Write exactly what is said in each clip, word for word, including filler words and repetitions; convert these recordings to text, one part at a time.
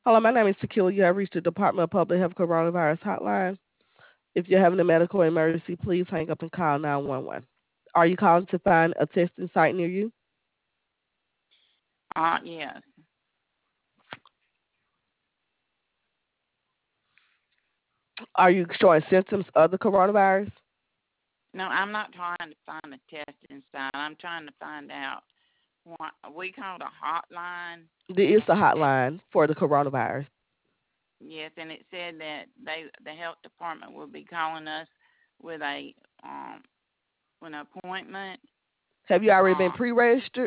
Hello, my name is Tequila. You have reached the Department of Public Health Coronavirus Hotline. If you're having a medical emergency, please hang up and call nine one one. Are you calling to find a testing site near you? Uh, yes. Are you showing symptoms of the coronavirus? No, I'm not trying to find a testing site. I'm trying to find out what we called a hotline. There is a And hotline for the coronavirus. yes, and it said that they, the health department, will be calling us with a um an appointment. Have you already been Uh, pre-registered?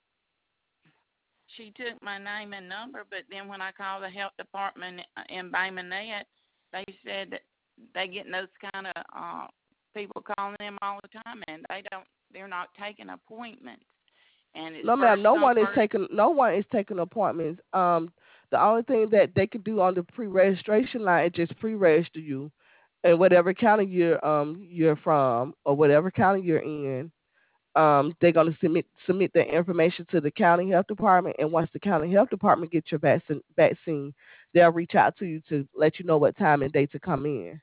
she took my name and number, but then when I called the health department in Bay Minette, they said that they get those kind of uh people calling them all the time, and they don't. They're not taking appointments, and it's No, ma'am. first No come one is first. taking. No one is taking appointments. Um, the only thing that they can do on the pre-registration line is just pre-register you, in whatever county you're um you're from or whatever county you're in. Um, they're going to submit submit the information to the county health department, and once the county health department gets your vaccine, vaccine, they'll reach out to you to let you know what time and day to come in.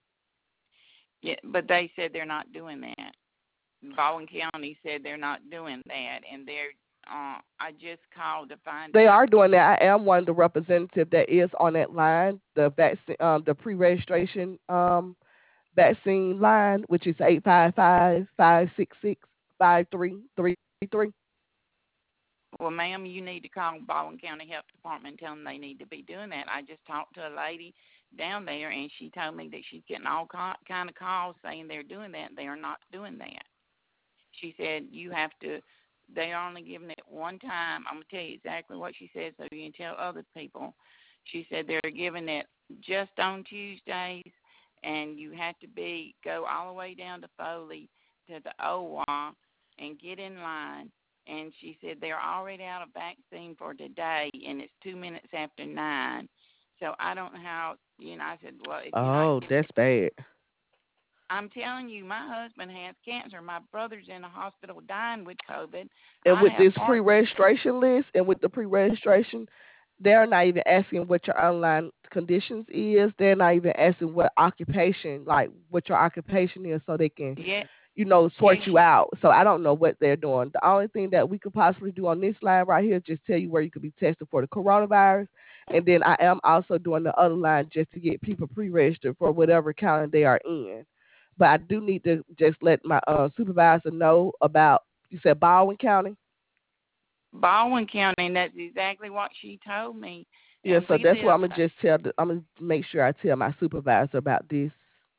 Yeah, but they said they're not doing that. Baldwin County said they're not doing that, and they're. Uh, I just called to find They out. are doing that. I am one of the representative that is on that line, the vaccine, um, the pre-registration um vaccine line, which is eight five five, five six six, five three three three. Well, ma'am, you need to call Baldwin County Health Department and tell them they need to be doing that. I just talked to a lady down there, and she told me that she's getting all kind of calls saying they're doing that. They are not doing that. She said you have to. They are only giving it one time. I'm gonna tell you exactly what she said so you can tell other people. She said they're giving it just on Tuesdays, and you have to be go all the way down to Foley to the O R and get in line. And she said they're already out of vaccine for today, and it's two minutes after nine. So I don't know how. You know, I said, well, if you're not Oh, giving that's it, bad. I'm telling you, my husband has cancer. My brother's in the hospital dying with COVID. And I with have this heart. pre-registration list and with the pre-registration, they're not even asking what your underlying conditions is. They're not even asking what occupation, like what your occupation is, so they can, Yeah, you know, sort yeah. you She out. So I don't know what they're doing. The only thing that we could possibly do on this line right here is just tell you where you could be tested for the coronavirus. And then I am also doing the other line just to get people pre-registered for whatever county they are in. But I do need to just let my uh, supervisor know about, you said Baldwin County? Baldwin County, and that's exactly what she told me. Yeah, And so we that's what live, I'm gonna just tell. The, I'm gonna make sure I tell my supervisor about this.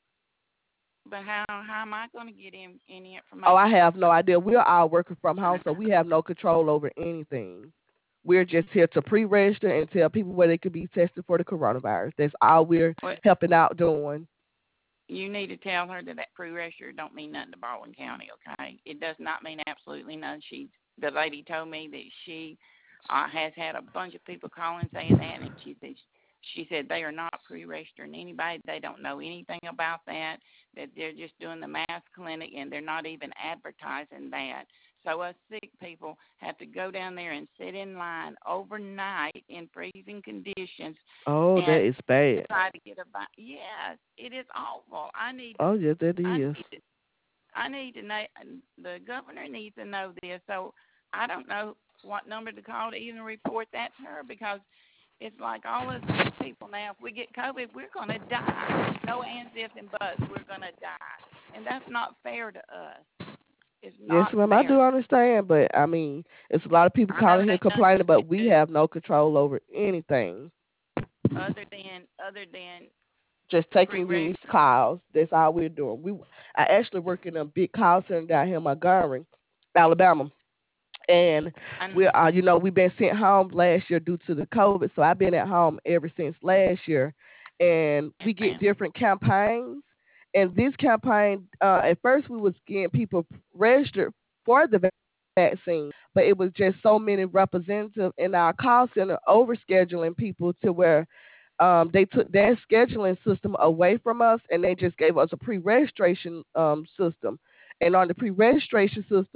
but how how am I going to get in any Oh, I information have from no idea. We're all working from home, so we have no control over anything. We're just here to pre-register and tell people where they could be tested for the coronavirus. That's all we're Well, helping out doing. you need to tell her that that pre-register don't mean nothing to Baldwin County, okay? It does not mean absolutely nothing. She, the lady told me that she uh, has had a bunch of people calling saying that, and she said she said they are not pre-registering anybody. They don't know anything about that. That they're just doing the mass clinic, and they're not even advertising that. So us sick people have to go down there and sit in line overnight in freezing conditions Oh, that and is to bad. try to get a vi- yes, it is awful. I need to, Oh, yeah, that I is. need to, I need to know. The governor needs to know this. So I don't know what number to call to even report that to her because it's like all us sick people now. If we get COVID, we're gonna die. No ands, ifs, and buts. We're gonna die, and that's not fair to us. It's Yes, not ma'am, I fair. do understand, but I mean, it's a lot of people I know calling it here ain't nothing complaining, you but we can have no control over anything. do other than other than Just taking these pre-register. calls. That's all we're doing. We I actually work in a big call center down here in Montgomery, Alabama, and And we are, you know, we've been sent home last year due to the COVID. So I've been at home ever since last year, and yes, we get ma'am. different campaigns. And this campaign, uh, at first we was getting people registered for the vaccine, but it was just so many representatives in our call center overscheduling people to where um, they took their scheduling system away from us and they just gave us a pre-registration um, system. And on the pre-registration system,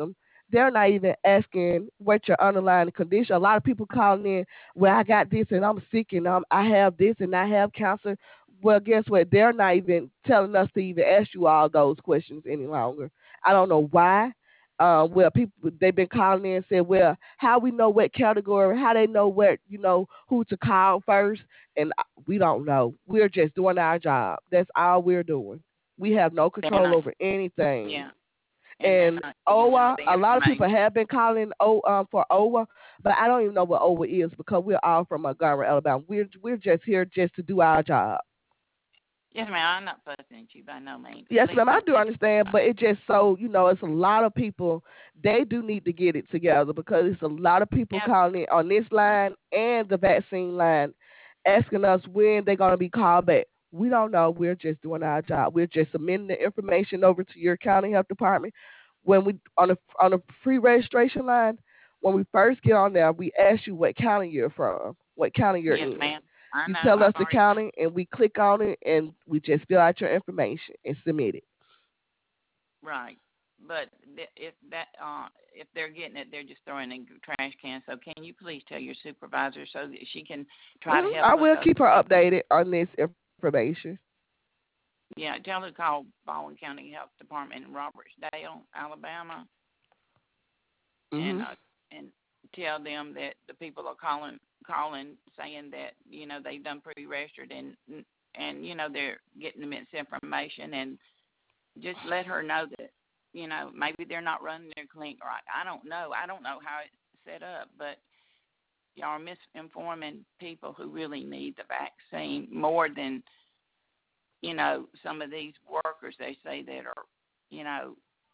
they're not even asking what your underlying condition. A lot of people calling in, well, I got this and I'm sick and I'm, I have this and I have cancer. Well, guess what? They're not even telling us to even ask you all those questions any longer. I don't know why. Um, well, people they've been calling in and said, well, how we know what category, how they know what you know who to call first, and uh, we don't know. We're just doing our job. That's all we're doing. We have no They're control not. over anything. Yeah, and they're And not giving out O A, the a lot of people information. have been calling O um for O A, but I don't even know what O A is because we're all from Montgomery, Alabama. We're we're just here just to do our job. Yes, ma'am. I'm not fussing at you by no means. Yes, Please ma'am, I don't do take understand, it. but it just so you know, it's a lot of people. They do need to get it together because it's a lot of people Yeah, calling in on this line and the vaccine line, asking us when they're gonna be called back. We don't know. We're just doing our job. We're just submitting the information over to your county health department. When we on a on a free registration line, when we first get on there, we ask you what county you're from, what county you're yes, in. ma'am. I You know. tell us I've the already. county, and we click on it, and we just fill out your information and submit it. Right. But th- if that uh if they're getting it, they're just throwing it in the trash can. So can you please tell your supervisor so that she can try to Mhm. help I us will other keep her people? updated on this information. Yeah, tell her to call Baldwin County Health Department in Robertsdale, Alabama, and Mhm. uh and tell them that the people are calling calling saying that you know they've done pre-registered and and you know they're getting the misinformation, and just let her know that you know maybe they're not running their clinic right. I don't know. I don't know how it's set up, but y'all are misinforming people who really need the vaccine more than you know some of these workers they say that are you know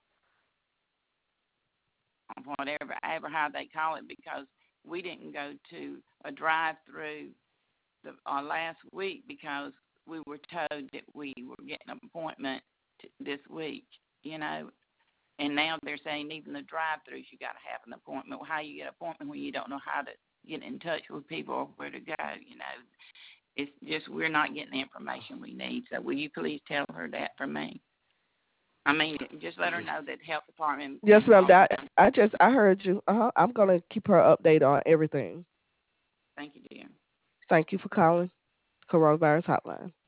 whatever ever how they call it, because we didn't go to a drive through the uh, last week because we were told that we were getting an appointment t- this week, you know. And now they're saying even the drive-throughs, you got to have an appointment. Well, how you get an appointment when you don't know how to get in touch with people or where to go? You know, it's just we're not getting the information we need. So will you please tell her that for me? I mean, just let her know that the health department Yes, in ma'am. Baldwin That County. I just I heard you. Uh huh. I'm gonna keep her updated on everything. Thank you, dear. Thank you for calling Coronavirus Hotline.